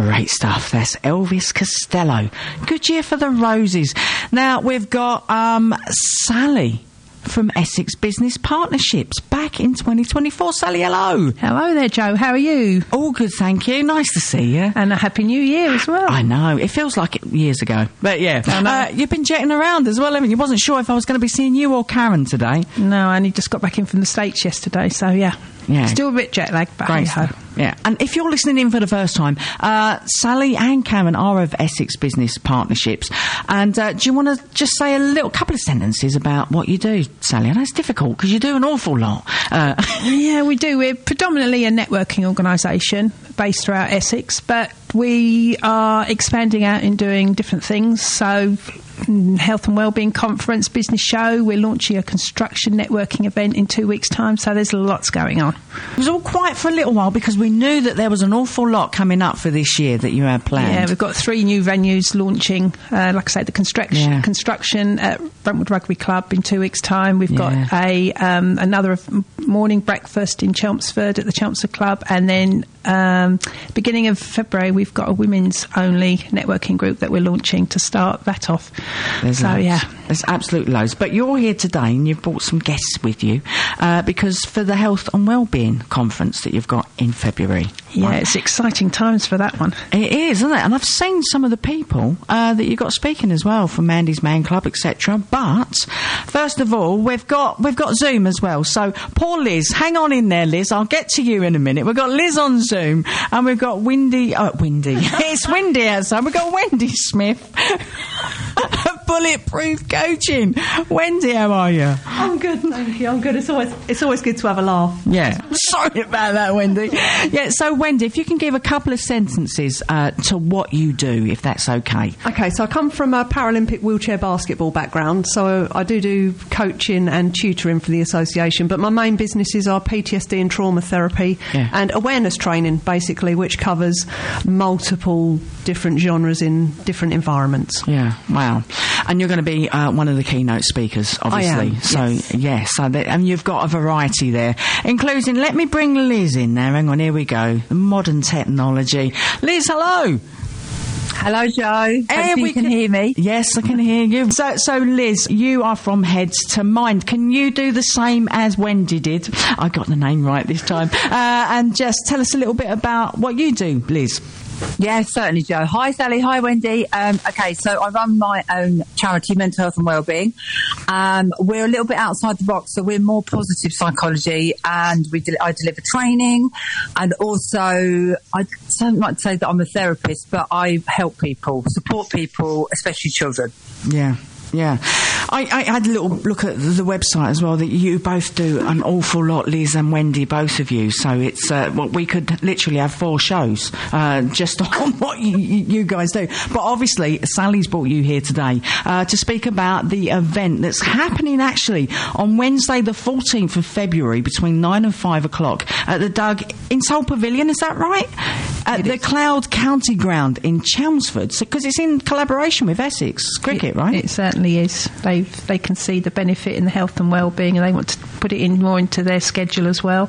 Great stuff. That's Elvis Costello. Good year for the roses. Now, we've got Sally from Essex Business Partnerships back in 2024. Sally, hello. Hello there, Joe. How are you? All good, thank you. Nice to see you. And a Happy New Year as well. I know. It feels like it years ago. But yeah. You've been jetting around as well, haven't you? Wasn't sure if I was going to be seeing you or Karen today. No, I only just got back in from the States yesterday, so yeah. Still a bit jet lagged, but hey-ho. Yeah, and if you're listening in for the first time, Sally and Karen are of Essex Business Partnerships. And do you want to just say a couple of sentences about what you do, Sally? I know it's difficult because you do an awful lot. Yeah, we do. We're predominantly a networking organisation based throughout Essex, but we are expanding out and doing different things. So, health and wellbeing conference, business show. We're launching a construction networking event in 2 weeks' time. So there's lots going on. It was all quiet for a little while because we knew that there was an awful lot coming up for this year that you had planned. Yeah, we've got 3 new venues launching. Like I say, the construction at Brentwood Rugby Club in 2 weeks' time. We've got another morning breakfast in Chelmsford at the Chelmsford Club, and then beginning of February we've got a women's only networking group that we're launching to start that off. There's absolutely loads. But you're here today and you've brought some guests with you because for the Health and Wellbeing Conference that you've got in February. Yeah, right? It's exciting times for that one. It is, isn't it? And I've seen some of the people that you've got speaking as well from Mandy's Man Club, etc. But first of all, we've got Zoom as well. So poor Liz, hang on in there, Liz. I'll get to you in a minute. We've got Liz on Zoom and we've got Windy. It's windy outside. We've got Wendy Smith. Bulletproof Coaching. Wendy, how are you? I'm good, thank you. I'm good. It's always good to have a laugh. Yeah. Sorry about that, Wendy. Yeah, so Wendy, if you can give a couple of sentences to what you do, if that's okay. Okay, so I come from a Paralympic wheelchair basketball background, so I do coaching and tutoring for the association, but my main businesses are PTSD and trauma therapy and awareness training, basically, which covers multiple different genres in different environments. Yeah, wow. And you're going to be one of the keynote speakers, obviously. I am, so, yes. And you've got a variety there, including, let me bring Liz in there. Hang on, here we go. Modern technology. Liz, hello. Hello, Joe. Hope you can hear me. Yes, I can hear you. So, Liz, you are from Heads to Mind. Can you do the same as Wendy did? I got the name right this time. And just tell us a little bit about what you do, Liz. Yeah, certainly, Joe. Hi, Sally. Hi, Wendy. Okay, so I run my own charity, Mental Health and Wellbeing. We're a little bit outside the box, so we're more positive psychology, and I deliver training, and also I don't like to say that I'm a therapist, but I help people, support people, especially children. Yeah. Yeah. I had a little look at the website as well, that you both do an awful lot, Liz and Wendy, both of you. So it's we could literally have 4 shows just on what you guys do. But obviously, Sally's brought you here today to speak about the event that's happening actually on Wednesday the 14th of February between 9 and 5 o'clock at the Doug in Seoul Pavilion, is that right? At the Cloud County Ground in Chelmsford, because it's in collaboration with Essex Cricket, right? It certainly is. They can see the benefit in the health and wellbeing, and they want to put it in more into their schedule as well.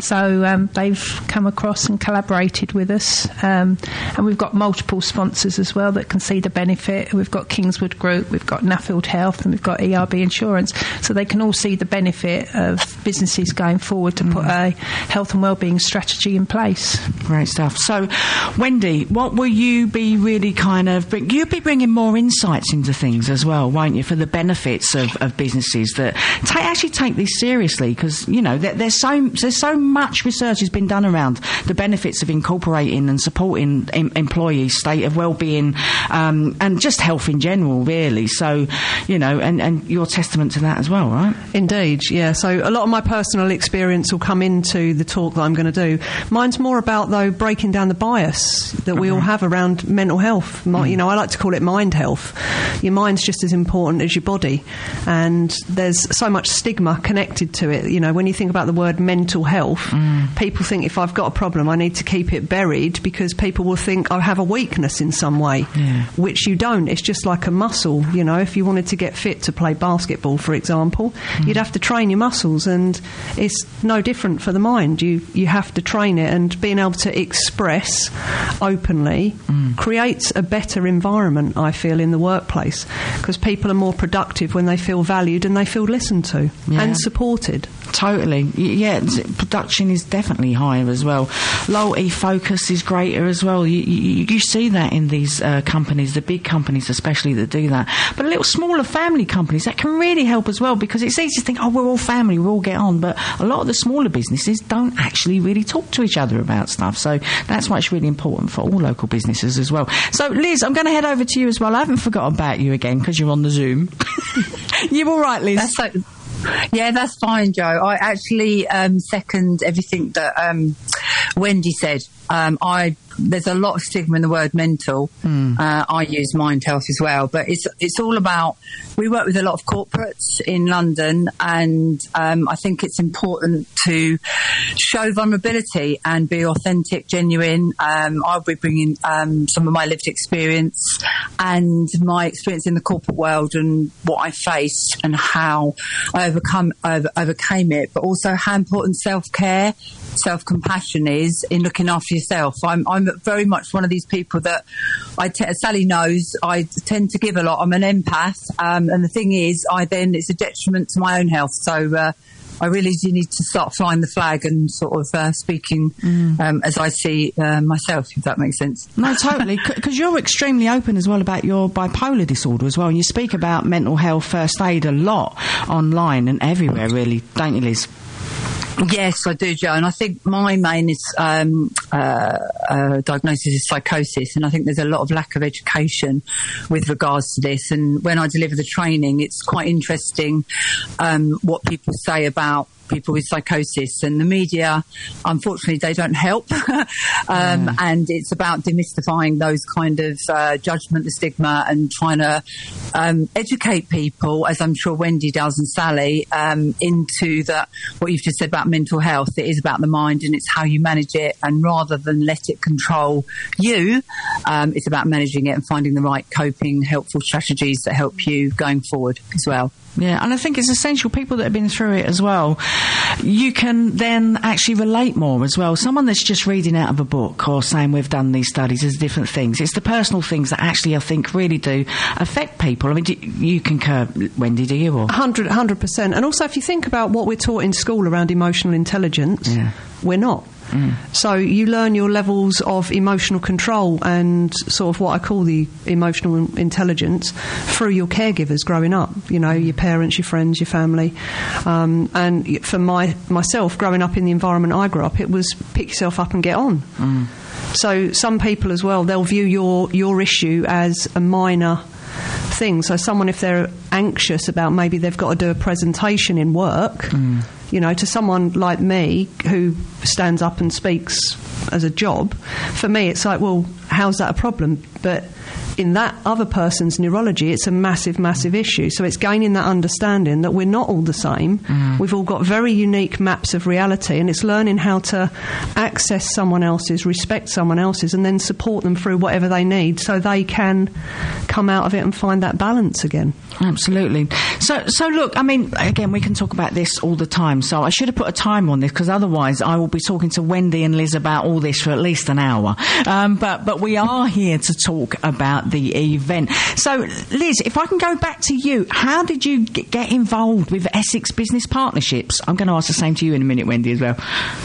So they've come across and collaborated with us, and we've got multiple sponsors as well that can see the benefit. We've got Kingswood Group, we've got Nuffield Health, and we've got ERB Insurance, so they can all see the benefit of businesses going forward to put a health and wellbeing strategy in place. Great stuff. So, Wendy, what will you be really you'll be bringing more insights into things as well, won't you, for the benefits of businesses that actually take this seriously, because, you know, there's so much research has been done around the benefits of incorporating and supporting employees' state of well-being and just health in general, really. So, you know, and you're testament to that as well, right? Indeed, yeah. So a lot of my personal experience will come into the talk that I'm going to do. Mine's more about, though, breaking down the bias that we all have around mental health. You know, I like to call it mind health. Your mind's just as important as your body, and there's so much stigma connected to it. You know, when you think about the word mental health, people think if I've got a problem I need to keep it buried, because people will think I have a weakness in some way, which you don't. It's just like a muscle. You know, if you wanted to get fit to play basketball, for example, you'd have to train your muscles, and it's no different for the mind. You have to train it, and being able to express openly creates a better environment, I feel, in the workplace, because people are more productive when they feel valued and they feel listened to and supported. Totally. Yeah, production is definitely higher as well. Loyalty focus is greater as well. You see that in these companies, the big companies especially, that do that. But little smaller family companies, that can really help as well, because it's easy to think, oh, we're all family, we all get on. But a lot of the smaller businesses don't actually really talk to each other about stuff. So that's why it's really important for all local businesses as well. So, Liz, I'm going to head over to you as well. I haven't forgotten about you again because you're on the Zoom. You all right, Liz? Yeah, that's fine, Joe. I actually second everything that Wendy said. There's a lot of stigma in the word mental. I use mind health as well, but it's all about. We work with a lot of corporates in London, and I think it's important to show vulnerability and be authentic, genuine. I'll be bringing some of my lived experience and my experience in the corporate world and what I faced and how I overcame it, but also how important self-care, self-compassion is in looking after yourself. I'm very much one of these people that Sally knows I tend to give a lot. I'm an empath, and the thing is, it's a detriment to my own health. So I really do need to start flying the flag and sort of speaking as I see myself, if that makes sense. No, totally, because you're extremely open as well about your bipolar disorder as well, and you speak about mental health first aid a lot online and everywhere, really, don't you, Liz? Yes, I do, Joe, and I think my main diagnosis is psychosis, and I think there's a lot of lack of education with regards to this. And when I deliver the training, it's quite interesting what people say about people with psychosis, and the media, unfortunately, they don't help. And it's about demystifying those kind of judgment, the stigma, and trying to educate people, as I'm sure Wendy does and Sally, into what you've just said about mental health. It is about the mind, and it's how you manage it, and rather than let it control you, it's about managing it and finding the right coping, helpful strategies that help you going forward as well. Yeah, and I think it's essential, people that have been through it as well, you can then actually relate more as well. Someone that's just reading out of a book or saying we've done these studies as different things, it's the personal things that actually I think really do affect people. I mean, you concur, Wendy, do you? Or? 100%. And also, if you think about what we're taught in school around emotional intelligence, we're not. So you learn your levels of emotional control and sort of what I call the emotional intelligence through your caregivers growing up, you know, your parents, your friends, your family. And for myself, growing up in the environment I grew up, it was pick yourself up and get on. So some people as well, they'll view your issue as a minor thing. So someone, if they're anxious about maybe they've got to do a presentation in work, you know, to someone like me who stands up and speaks as a job, for me it's like, well, how's that a problem? But in that other person's neurology, it's a massive, massive issue. So it's gaining that understanding that we're not all the same. We've all got very unique maps of reality, and it's learning how to access someone else's, respect someone else's, and then support them through whatever they need so they can come out of it and find that balance again. Absolutely. So look, I mean, again, we can talk about this all the time, so I should have put a time on this, because otherwise I will be talking to Wendy and Liz about all this for at least an hour. But we are here to talk about the event. So, Liz, if I can go back to you, how did you get involved with Essex Business Partnerships? I'm going to ask the same to you in a minute, Wendy, as well.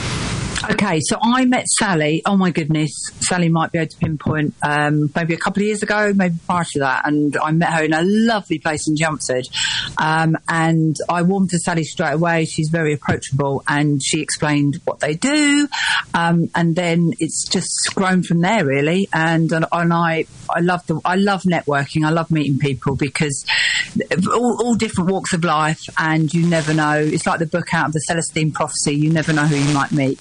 Okay, so I met Sally, oh my goodness, Sally might be able to pinpoint, maybe a couple of years ago, maybe prior to that, and I met her in a lovely place in Chelmsford, and I warmed to Sally straight away. She's very approachable, and she explained what they do, and then it's just grown from there, really, and I love networking. I love meeting people, because all different walks of life, and you never know. It's like the book out of the Celestine Prophecy. You never know who you might meet.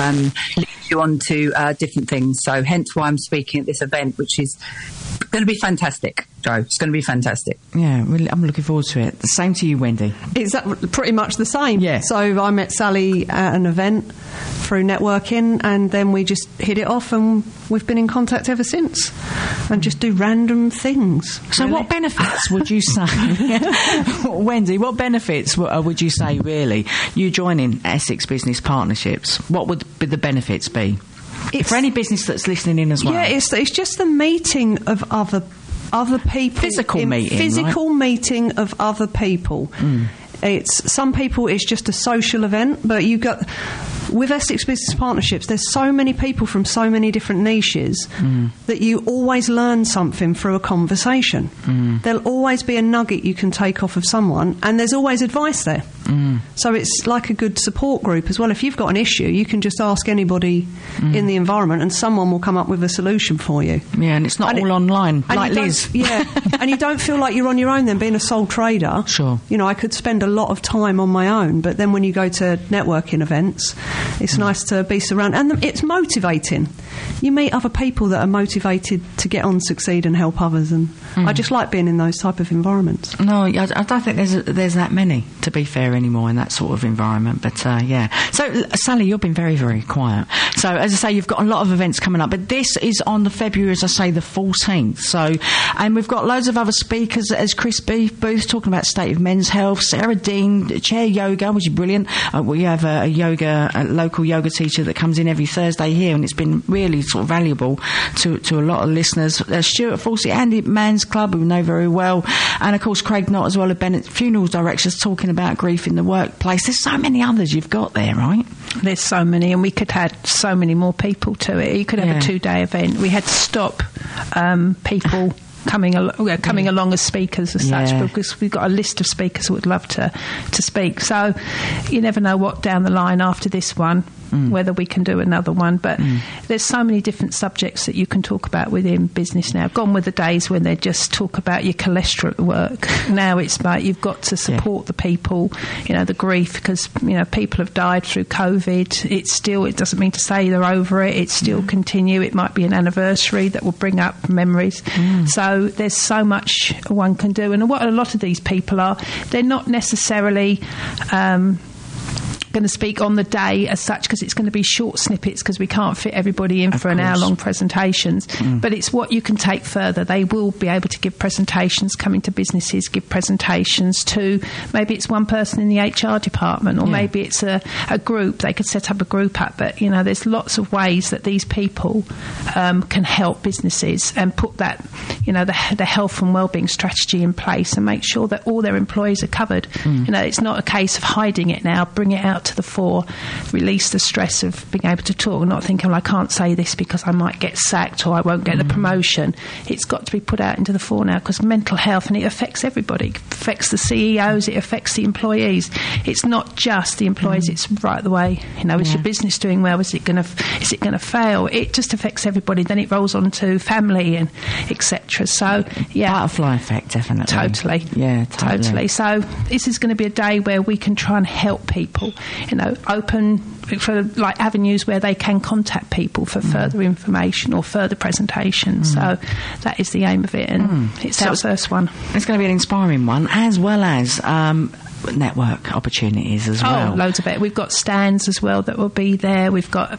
Leads you on to different things. So hence why I'm speaking at this event, which is going to be fantastic, Joe. It's going to be fantastic. Yeah, really, I'm looking forward to it. The same to you, Wendy. It's pretty much the same. Yeah. So I met Sally at an event through networking, and then we just hit it off, and we've been in contact ever since, and just do random things. So really. what benefits would you say, Wendy, what benefits would you say, really, you joining Essex Business Partnerships? What would the benefits be? For any business that's listening in as well. Yeah, it's just the meeting of other people. Physical meeting, Physical meeting of other people. It's some people it's just a social event, but you've got with Essex Business Partnerships, there's so many people from so many different niches that you always learn something through a conversation. There'll always be a nugget you can take off of someone, and there's always advice there. So it's like a good support group as well. If you've got an issue, you can just ask anybody in the environment, and someone will come up with a solution for you. Yeah, and it's not all online, like Liz. Yeah, and you don't feel like you're on your own then, being a sole trader. Sure. You know, I could spend a lot of time on my own, but then when you go to networking events, it's nice to be surrounded, and it's motivating. You meet other people that are motivated to get on, succeed, and help others, and I just like being in those type of environments. No, I don't think there's that many, to be fair, anymore in that sort of environment. But yeah. So Sally, you've been very, very quiet. So as I say, you've got a lot of events coming up, but this is on the February, as I say, the 14th. So, and we've got loads of other speakers, as Chris Booth talking about state of men's health, Sarah Dean, chair yoga, which is brilliant. We have a local yoga teacher that comes in every Thursday here, and it's been really sort of valuable to a lot of listeners. Stuart Forsey, Andy Mann's Club, who we know very well, and of course Craig Knott as well, of Bennett Funeral Directors, talking about grief in the workplace. There's so many others you've got there, right? There's so many, and we could add so many more people to it. You could have a 2-day event. We had to stop people coming along as speakers as such, because we've got a list of speakers who would love to speak. So you never know what down the line after this one, whether we can do another one. But there's so many different subjects that you can talk about within business now. Gone were the days when they just talk about your cholesterol at work. Now it's like you've got to support the people, you know, the grief, because, you know, people have died through COVID. It doesn't mean to say they're over it. It still continue. It might be an anniversary that will bring up memories. So there's so much one can do. And what a lot of these people are, they're not necessarily going to speak on the day as such, because it's going to be short snippets, because we can't fit everybody in for an hour-long presentations. But it's what you can take further. They will be able to give presentations, come into businesses, give presentations to, maybe it's one person in the HR department, or maybe it's a group. They could set up a group up. But, you know, there's lots of ways that these people can help businesses and put that, you know, the health and wellbeing strategy in place, and make sure that all their employees are covered. You know, it's not a case of hiding it now. Bring it out to the fore, release the stress of being able to talk, not thinking, well, I can't say this because I might get sacked or I won't get the promotion. It's got to be put out into the fore now, because mental health, and it affects everybody. It affects the CEOs, it affects the employees. It's not just the employees, it's right the way. You know, is your business doing well? Is it going to fail? It just affects everybody. Then it rolls on to family and etc. So, butterfly effect, definitely. Totally. Yeah, totally. So this is going to be a day where we can try and help people, you know, open for like avenues where they can contact people for further information or further presentations. So that is the aim of it, and it's our first one. It's going to be an inspiring one, as well as network opportunities as well. Oh, loads of it. We've got stands as well that will be there. We've got the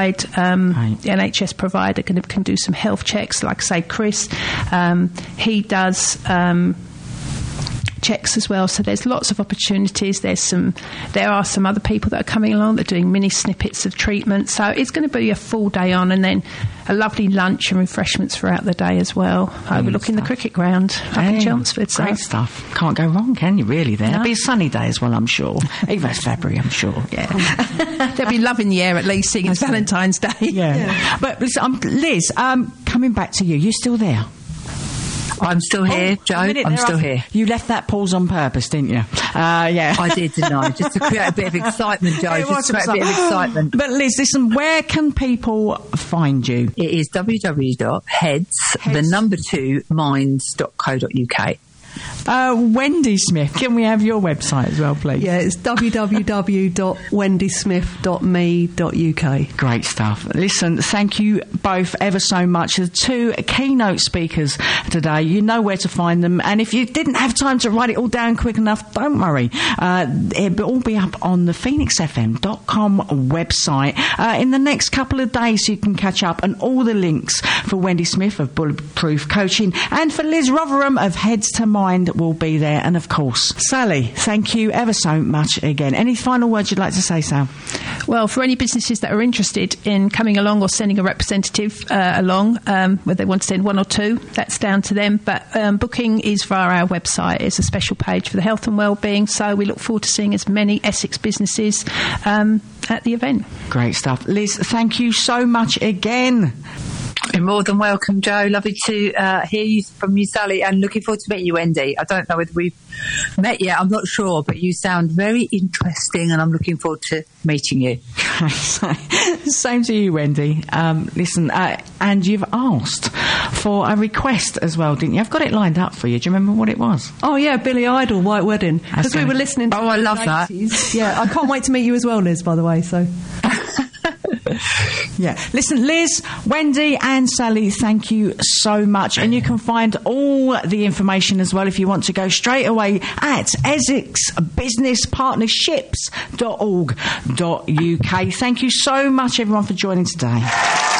NHS provider can do some health checks. Like I say, Chris, he does checks as well. So there's lots of opportunities. There are some other people that are coming along that are doing mini snippets of treatment. So it's going to be a full day on, and then a lovely lunch and refreshments throughout the day as well, overlooking the cricket ground up in Chelmsford. So. Great stuff. Can't go wrong, can you, really, there? No. It'll be a sunny day as well, I'm sure. Even though it's February, I'm sure. Yeah. There'll be love in the air, at least, seeing it's Valentine's Day. Yeah. But Liz, coming back to you, you still there? I'm still here, Joe. I'm still here. You left that pause on purpose, didn't you? Yeah. I did, didn't I? Just to create a bit of excitement, Joe. Just to create a bit of excitement. But Liz, listen, where can people find you? It is www.heads2minds.co.uk. Wendy Smith, can we have your website as well, please? Yeah, it's www.wendysmith.me.uk. Great stuff. Listen, thank you both ever so much. The two keynote speakers today, you know where to find them. And if you didn't have time to write it all down quick enough, don't worry. It'll all be up on the phoenixfm.com website in the next couple of days, so you can catch up. And all the links for Wendy Smith of Bulletproof Coaching and for Liz Rotherham of Heads to Mind will be there. And of course, Sally, thank you ever so much again. Any final words you'd like to say, Sal? Well, for any businesses that are interested in coming along or sending a representative along, whether they want to send one or two, that's down to them. But booking is via our website. It's a special page for the health and wellbeing. So we look forward to seeing as many Essex businesses at the event. Great stuff. Liz, thank you so much again. You're more than welcome, Joe. Lovely to hear from you, Sally, and looking forward to meeting you, Wendy. I don't know whether we've met yet, I'm not sure, but you sound very interesting and I'm looking forward to meeting you. Same to you, Wendy. Listen, and you've asked for a request as well, didn't you? I've got it lined up for you. Do you remember what it was? Oh, yeah, Billy Idol, White Wedding. Because we were listening to I love that. Yeah, I can't wait to meet you as well, Liz, by the way, so... Yeah. Listen, Liz, Wendy and Sally, thank you so much. And you can find all the information as well if you want to go straight away at EssexBusinessPartnerships.org.uk. Thank you so much, everyone, for joining today.